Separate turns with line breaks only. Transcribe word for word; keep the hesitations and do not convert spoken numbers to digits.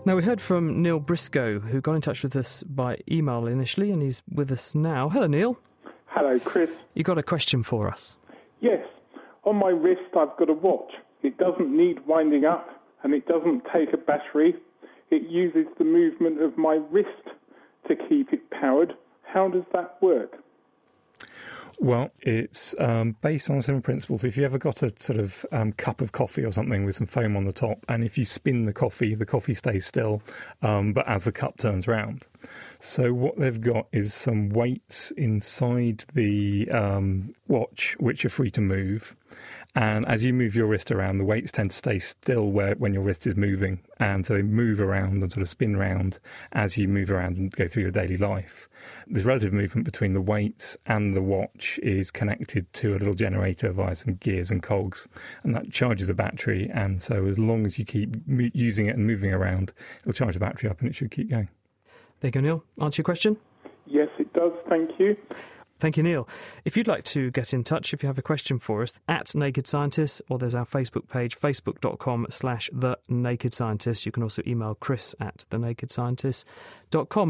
Now, we heard from Neil Briscoe, who got in touch with us by email initially, and he's with us now. Hello, Neil.
Hello, Chris.
You got a question for us?
Yes. On my wrist, I've got a watch. It doesn't need winding up, and it doesn't take a battery. It uses the movement of my wrist to keep it powered. How does that work?
Well, it's um, based on similar principles. If you ever got a sort of um, cup of coffee or something with some foam on the top, and if you spin the coffee, the coffee stays still, um, but as the cup turns round. So what they've got is some weights inside the um, watch, which are free to move. And as you move your wrist around, the weights tend to stay still where when your wrist is moving. And so they move around and sort of spin round as you move around and go through your daily life. This relative movement between the weights and the watch is connected to a little generator via some gears and cogs. And that charges the battery. And so as long as you keep mo- using it and moving around, it'll charge the battery up and it should keep going.
There you go, Neil. Answer your question?
Yes, it does. Thank you.
Thank you, Neil. If you'd like to get in touch, if you have a question for us, at Naked Scientists, or there's our Facebook page, facebook.com slash The Naked Scientists. You can also email Chris at the naked scientist dot com.